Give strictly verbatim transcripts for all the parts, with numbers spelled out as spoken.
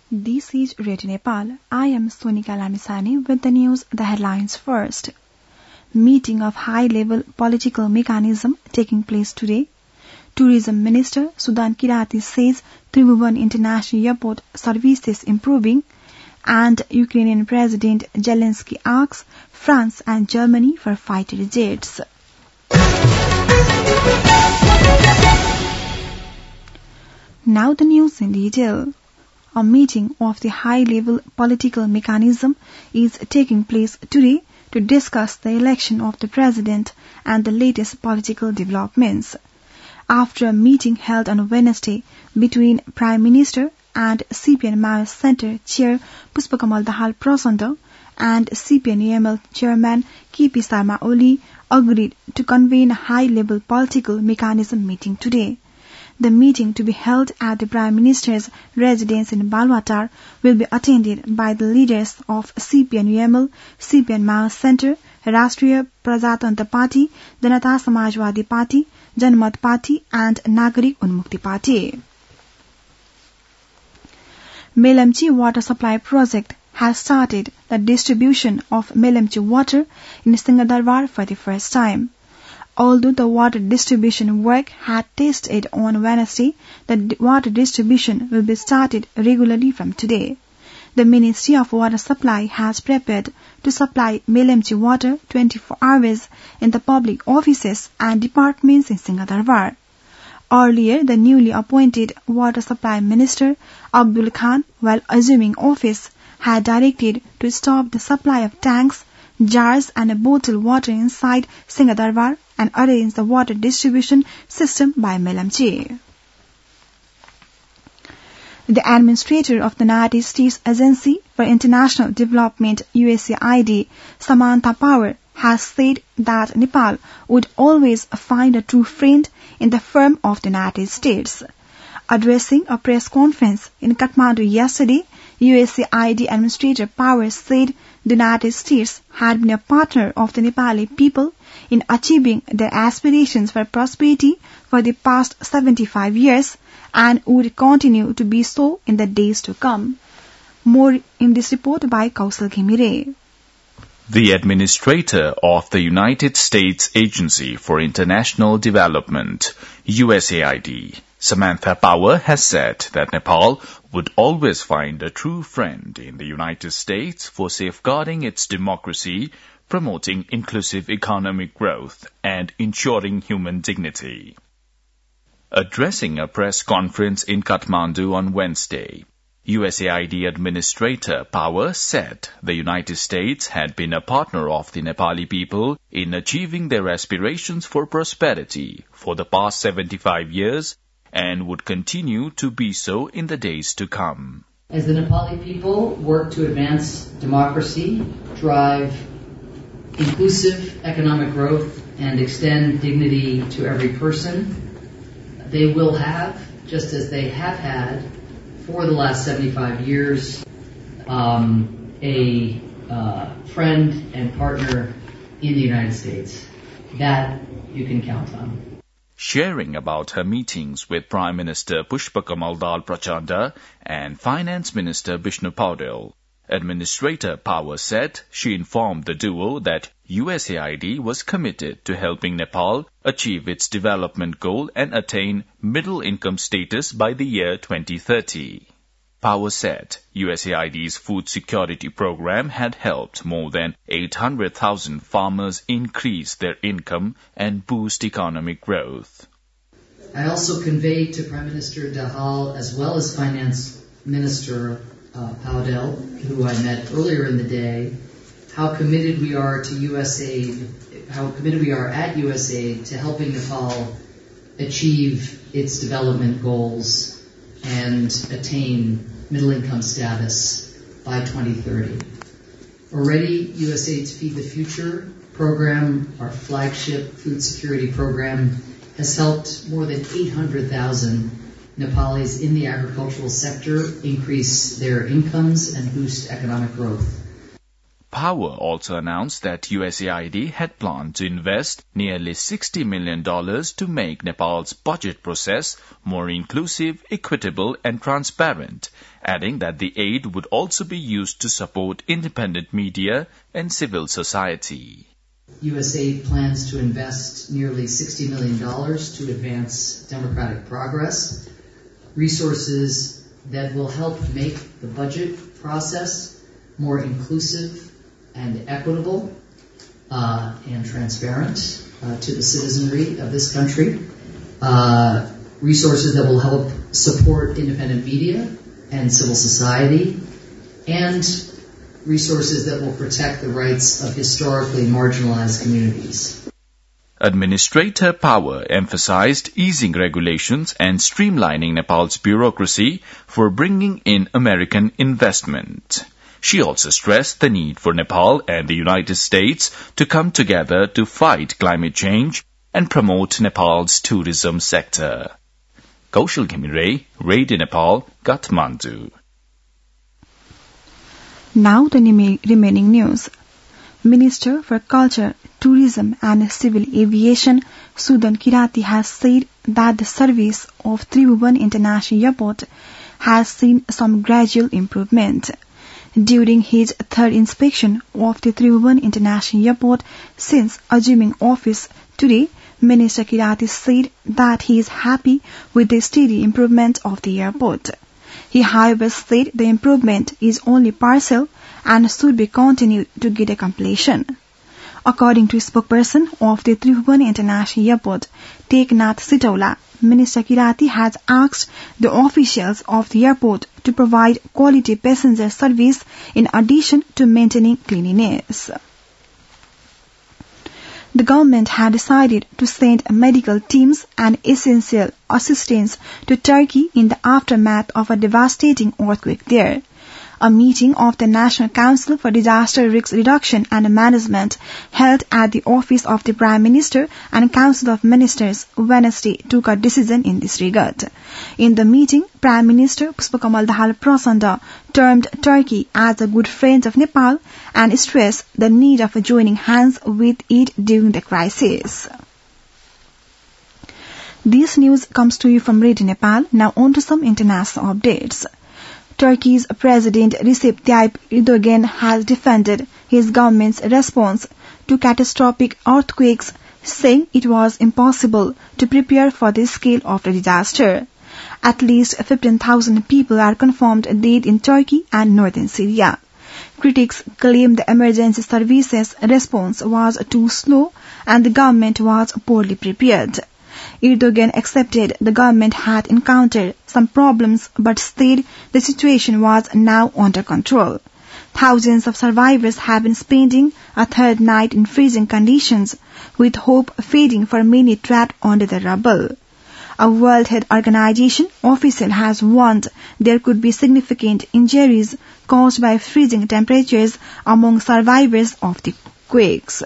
This is Radio Nepal. I am Sonika Lamisani with the news, the headlines first. Meeting of high-level political mechanism taking place today. Tourism Minister Sudan Kirati says Tribhuvan International Airport service is improving. And Ukrainian President Zelensky asks France and Germany for fighter jets. Now the news in detail. A meeting of the high-level political mechanism is taking place today to discuss the election of the president and the latest political developments. After a meeting held on Wednesday between Prime Minister and C P N Maoist Center Chair Pushpakamal Dahal Prachanda and C P N U M L Chairman K P Sharma Oli agreed to convene a high-level political mechanism meeting today. The meeting, to be held at the Prime Minister's residence in Balwatar, will be attended by the leaders of C P N U M L, C P N Maoist Center, Rashtriya Prajatantra Party, Janata Samajwadi Party, Janmat Party and Nagarik Unmukti Party. Melamchi Water Supply Project has started the distribution of Melamchi water in Singhadarbar for the first time. Although the water distribution work had tested on Wednesday, the water distribution will be started regularly from today. The Ministry of Water Supply has prepared to supply Melamchi water twenty-four hours in the public offices and departments in Singhadarbar. Earlier, the newly appointed Water Supply Minister, Abdul Khan, while assuming office, had directed to stop the supply of tanks, jars and bottled water inside Singhadarbar and arrange the water distribution system by Melamchi. The Administrator of the United States Agency for International Development U S A I D, Samantha Power, has said that Nepal would always find a true friend in the firm of the United States. Addressing a press conference in Kathmandu yesterday, U S A I D Administrator Power said the United States had been a partner of the Nepali people in achieving their aspirations for prosperity for the past seventy-five years and would continue to be so in the days to come. More in this report by Kausal Ghimire. The Administrator of the United States Agency for International Development, U S A I D, Samantha Power, has said that Nepal would always find a true friend in the United States for safeguarding its democracy, promoting inclusive economic growth, and ensuring human dignity. Addressing a press conference in Kathmandu on Wednesday, U S A I D Administrator Power said the United States had been a partner of the Nepali people in achieving their aspirations for prosperity for the past seventy-five years and would continue to be so in the days to come. As the Nepali people work to advance democracy, drive inclusive economic growth, and extend dignity to every person, they will have, just as they have had for the last seventy-five years, um, a uh, friend and partner in the United States. That you can count on. Sharing about her meetings with Prime Minister Pushpakamal Dahal Prachanda and Finance Minister Bishnu Paudel, Administrator Power said she informed the duo that U S A I D was committed to helping Nepal achieve its development goal and attain middle-income status by the year twenty thirty. Power said U S A I D's food security program had helped more than eight hundred thousand farmers increase their income and boost economic growth. I also conveyed to Prime Minister Dahal as well as Finance Minister uh, Paudel, who I met earlier in the day, how committed we are to U S A I D, how committed we are at U S A I D to helping Nepal achieve its development goals and attain middle-income status by twenty thirty. Already, U S A I D's Feed the Future program, our flagship food security program, has helped more than eight hundred thousand Nepalis in the agricultural sector increase their incomes and boost economic growth. Power also announced that U S A I D had planned to invest nearly sixty million dollars to make Nepal's budget process more inclusive, equitable and transparent, adding that the aid would also be used to support independent media and civil society. U S A I D plans to invest nearly sixty million dollars to advance democratic progress, resources that will help make the budget process more inclusive and equitable uh, and transparent uh, to the citizenry of this country, uh, resources that will help support independent media and civil society, and resources that will protect the rights of historically marginalized communities. Administrator Power emphasized easing regulations and streamlining Nepal's bureaucracy for bringing in American investment. She also stressed the need for Nepal and the United States to come together to fight climate change and promote Nepal's tourism sector. Kaushal Ghimire, Radio Nepal, Kathmandu. Now the remaining news. Minister for Culture, Tourism and Civil Aviation, Sudan Kirati, has said that the service of Tribhuvan International Airport has seen some gradual improvement. During his third inspection of the Tribhuvan International Airport since assuming office today, Minister Kirati said that he is happy with the steady improvement of the airport. He, however, said the improvement is only partial and should be continued to get a completion. According to a spokesperson of the Tribhuvan International Airport, Teknath Sitaula, Minister Kirati has asked the officials of the airport to provide quality passenger service in addition to maintaining cleanliness. The government had decided to send medical teams and essential assistance to Turkey in the aftermath of a devastating earthquake there. A meeting of the National Council for Disaster Risk Reduction and Management held at the office of the Prime Minister and Council of Ministers Wednesday took a decision in this regard. In the meeting, Prime Minister Pushpakamal Dahal Prachanda termed Turkey as a good friend of Nepal and stressed the need of joining hands with it during the crisis. This news comes to you from Radio Nepal. Now on to some international updates. Turkey's President Recep Tayyip Erdogan has defended his government's response to catastrophic earthquakes, saying it was impossible to prepare for the scale of the disaster. At least fifteen thousand people are confirmed dead in Turkey and northern Syria. Critics claim the emergency services response was too slow and the government was poorly prepared. Erdogan accepted the government had encountered some problems but said the situation was now under control. Thousands of survivors have been spending a third night in freezing conditions, with hope fading for many trapped under the rubble. A World Health Organization official has warned there could be significant injuries caused by freezing temperatures among survivors of the quakes.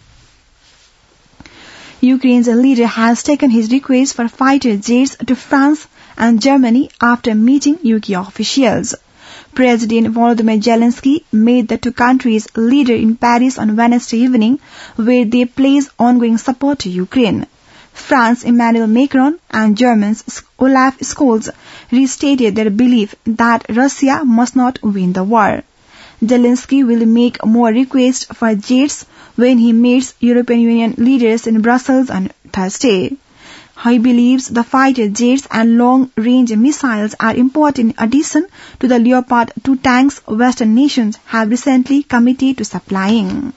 Ukraine's leader has taken his request for fighter jets to France and Germany after meeting U K officials. President Volodymyr Zelensky met the two countries' leaders in Paris on Wednesday evening, where they pledged ongoing support to Ukraine. France Emmanuel Macron and Germans Olaf Scholz restated their belief that Russia must not win the war. Zelensky will make more requests for jets when he meets European Union leaders in Brussels on Thursday. He believes the fighter jets and long-range missiles are important addition to the Leopard two tanks Western nations have recently committed to supplying.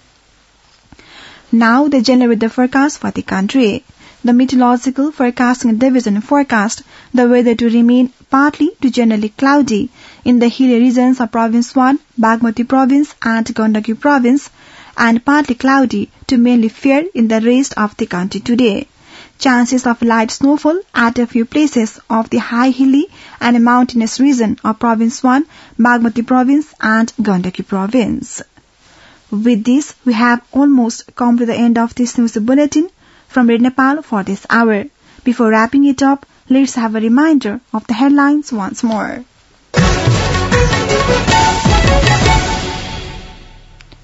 Now the general weather forecast for the country. The Meteorological Forecasting Division forecast the weather to remain partly to generally cloudy in the hilly regions of Province one, Bagmati Province and Gandaki Province, and partly cloudy to mainly fair in the rest of the country today. Chances of light snowfall at a few places of the high hilly and mountainous region of Province one, Bagmati Province and Gandaki Province. With this, we have almost come to the end of this news bulletin from Radio Nepal for this hour. Before wrapping it up, let's have a reminder of the headlines once more.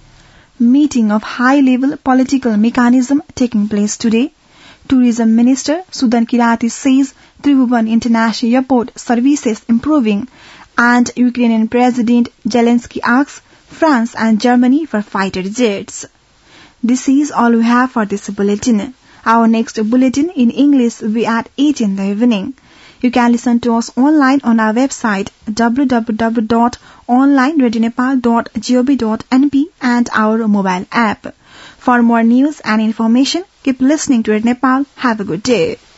meeting of high-level political mechanism taking place today. Tourism Minister Sudan Kirati says Tribhuvan International Airport services improving, and Ukrainian President Zelensky asks France and Germany for fighter jets. This is all we have for this bulletin. Our next bulletin in English will be at eight in the evening. You can listen to us online on our website w w w dot online radio nepal dot gov dot n p and our mobile app. For more news and information, keep listening to Radio Nepal. Have a good day.